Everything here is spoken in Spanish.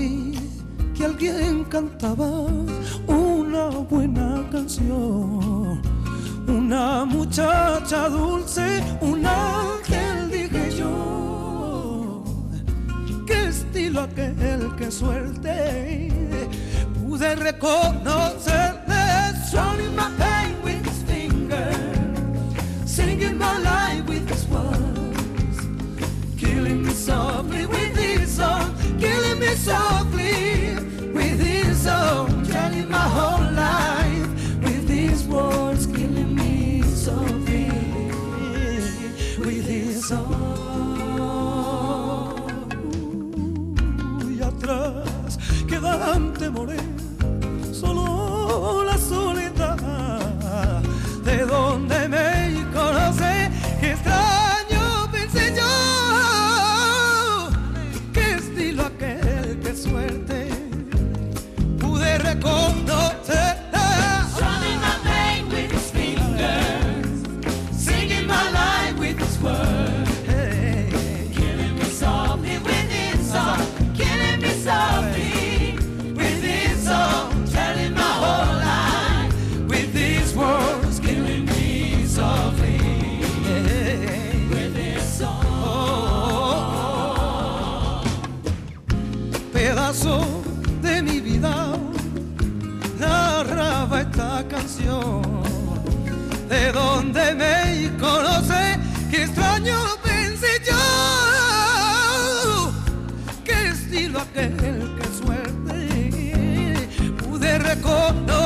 oí que alguien cantaba una buena canción. Una muchacha dulce, un ángel, dije yo. Qué estilo aquel, qué suerte. Pude reconocerle. Strumming my pain with his fingers, singing my life with his words, killing me softly with his song, killing me softly with his song, telling my whole life with his words, killing me softly with his song. Y atrás quedan temores, solo la soledad, de donde me conoce, qué extraño pensé yo, qué estilo aquel, qué suerte, pude reconocer. Strumming my pain with his fingers, singing my life with his words, killing me softly with his song, killing me softly with his song, telling my whole life with these words, killing me softly with his song. Pedazo de mi vida narraba esta canción, de donde me conoce, qué extraño pensé yo, qué estilo aquel, qué suerte, pude reconocer.